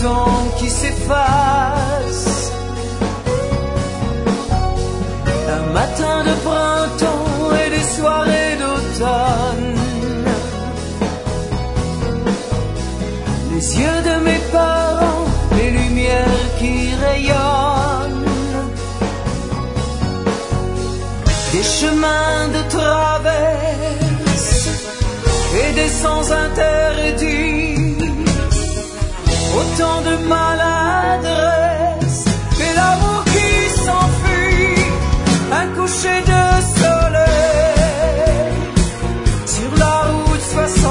temps qui s'efface. Un matin de printemps et des soirées d'automne. Les yeux de mes parents, les lumières qui rayonnent. Des chemins de traverse et des sens interdits. Autant de maladresse et l'amour qui s'enfuit. Un coucher de soleil sur la route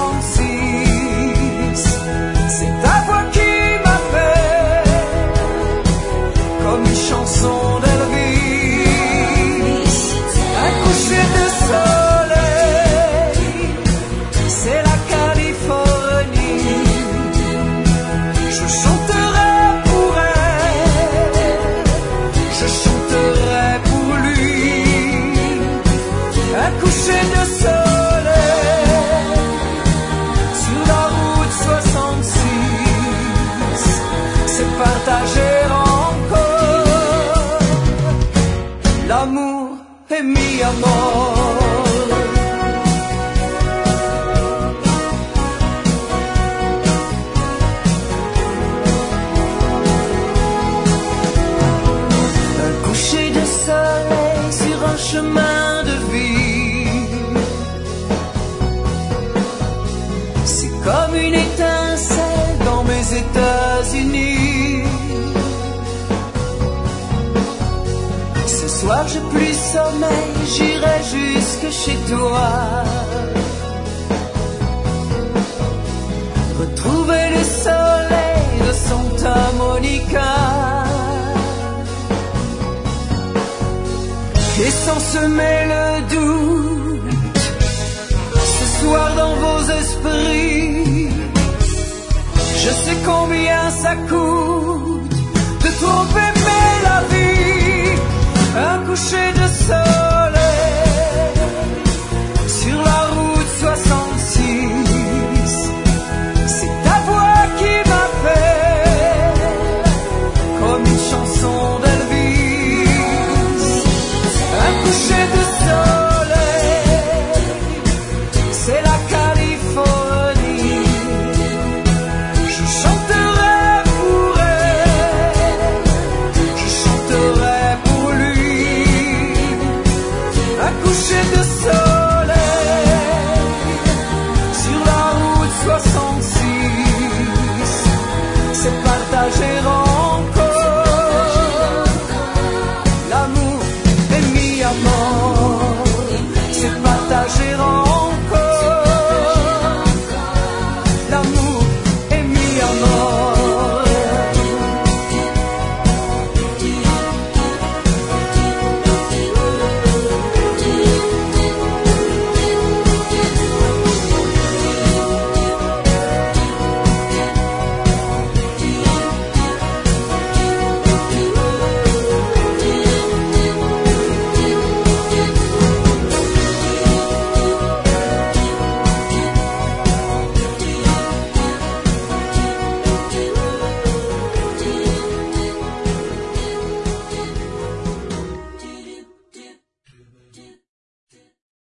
66. C'est ta voix qui m'appelle comme une chanson d'Elvis. Un coucher de soleil, c'est la Californie. Je chanterai pour elle, je chanterai pour lui. Un coucher de soleil sur la route 66, c'est partager encore l'amour et mi amor. Sur un chemin de vie, c'est comme une étincelle dans mes États-Unis. Ce soir j'ai plus sommeil, j'irai jusque chez toi, retrouver le soleil de Santa Monica. Et sans semer le doute, ce soir dans vos esprits, je sais combien ça coûte.